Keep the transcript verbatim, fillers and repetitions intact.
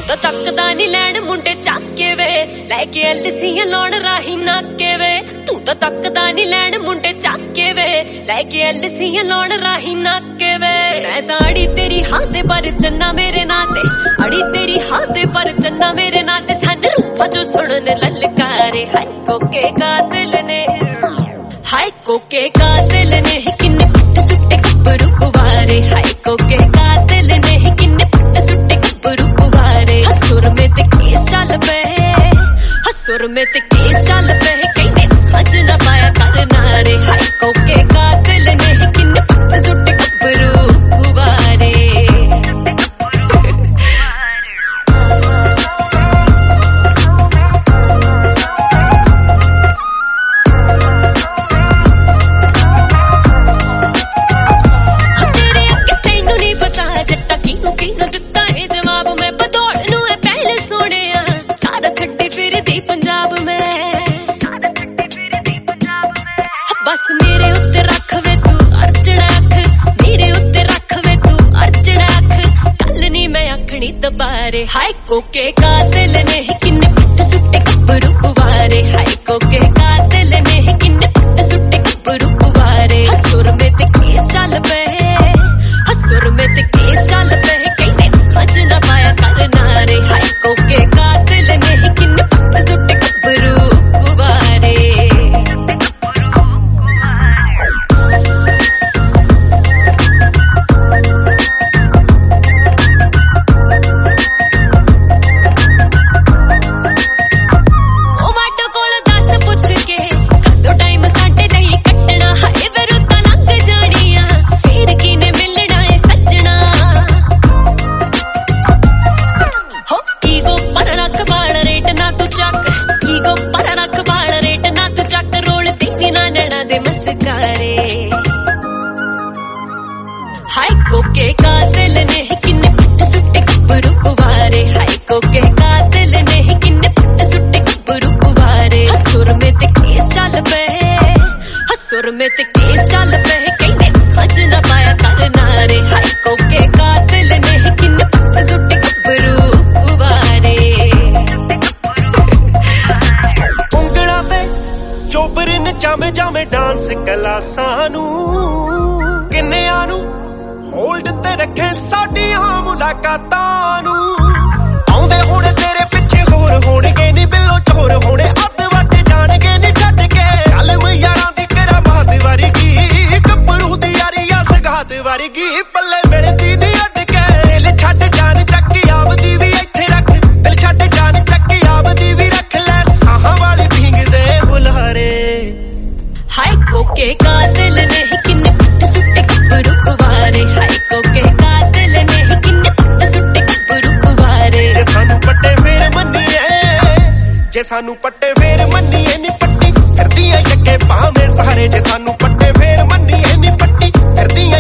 ਤਾਂ ਤੱਕਦਾ ਨੀ ਲੈਣ ਮੁੰਡੇ ਚੱਕ ਕੇ ਵੇ ਲੈ ਕੇ ਐਲਸੀਆਂ ਲਾਉਣ ਰਾਹੀ ਨਾਕੇ ਵੇ ਤੂੰ ਤਾਂ ਤੱਕਦਾ ਨੀ ਲੈਣ ਮੁੰਡੇ ਚੱਕ ਕੇ ਵੇ ਲੈ ਕੇ ਐਲਸੀਆਂ ਲਾਉਣ ਰਾਹੀ ਨਾਕੇ ਵੇ ਮੈਂ ਤਾਂ ਅੜੀ ਤੇਰੀ ਹਾਂ ਤੇ ਪਰ ਚੰਨਾ ਮੇਰੇ ਨਾਂ ਤੇ ਅੜੀ ਤੇਰੀ ਹਾਂ ਤੇ ਪਰ ਚੰਨਾ ਮੇਰੇ ਨਾਂ ਤੇ ਸਾਡੇ ਰੂਪਾਂ ਚੋਂ ਸੁਣਨ ਲਲਕਾਰੇ ਹਾਏ ਕੋਕੇ ਕਾਤਲ ਨੇ ਹਾਏ ਕੋਕੇ ਕਾਤਲ ਨੇ ਕਿੰਨੇ ਪੱਟ ਸੁੱਟੇ ਗੱਭਰੂ ਕੁਵਾਰੇ ਹਾਏ ਕੋਕੇ ਕਾਤਲ ਨੇ ਕਿੰਨੇ ਪੱਟ ਸੁੱਟੇ ਗੱਭਰੂ ਕੁਵਾਰੇ ਹਸੁਰ ਮੇ ਤੇ ਕੇਸ ਚੱਲ ਪਏ ਹਸੁਰ ਮੇ ਤੇ ਕੇਸ ਚੱਲ ਪਏ ਕਹਿੰਦੇ ਅੱਜ ਨਾ ਪਾਇਆ ਕਰਨਾ ਰੇ ਹਾਏ ਕੋਕੇ ਕਾਤਲ ਨੇ ਕਿੰਨੇ ਪੱਟ ਸੁੱਟੇ ਗੱਭਰੂ ਕੁਵਾਰੇ बस मेरे उत्ते रख वे तू अर्चना अख मेरे उत्ते रख वे तू अर्चना अख कल नी मैं आखनी दबारे हाय कोके कातिल ने किन्ने पट्ट सुट्टे गब्भरू कुवारे हाय कोके कातिल ने किन्ने पट्ट सुट्टे गब्भरू कुवारे हसुर में ते केस चल पए हसुर में ते केस चल पए कहने अज ना पाया करना रे हाय कोके कातिल ने किन्ने पट्ट सुट्टे गब्भरू कुवारे हाय कोके कातिल ने किन्ने पट्ट सुट्टे गब्भरू कुवारे हाय कोके कातिल ने किन्ने पट्ट सुट्टे गब्भरू कुवारे हसुर में ते केस चल पए हसुर में ते केस चल पए कहने अज ना पाया करना रे हाय कोके कातिल ने किन्ने पट्ट सुट्टे गब्भरू कुवारे उंगला ते चोबर ने जामे जामे डांस क्लासां नू किन्नियां नू होल्ड ते रखे साडियां मुलाकातां नू आउंदे हुण तेरे पिछे होर होणगे नी बिल्लो चोर होणे अद वट जाणगे नी छड्ड के कलम यारां दी करामात वर्गी गब्भरू दी यारियां सगात वर्गी पल्ले मिलदी नी अड के दिल छड्ड जान चक्की आवदी भी इत्थे रख दिल छड्ड जान चक्की आवदी भी रख ले साहां वाली भींग दे बुलारे हाय कोके कातिल ने किन्ने पट्ट सुट्टे गब्भरू कुवारे हाय कोके कातिल ने किन्ने पट्ट सुट्टे गब्भरू कुवारे जे सानू पट्टे फेर मन्नीए जे सानू पट्टे फेर मन्नीए नी पट्टी करदियां यके भावें सारे जे सानू पट्टे फेर मन्नीए नी पट्टी करदियां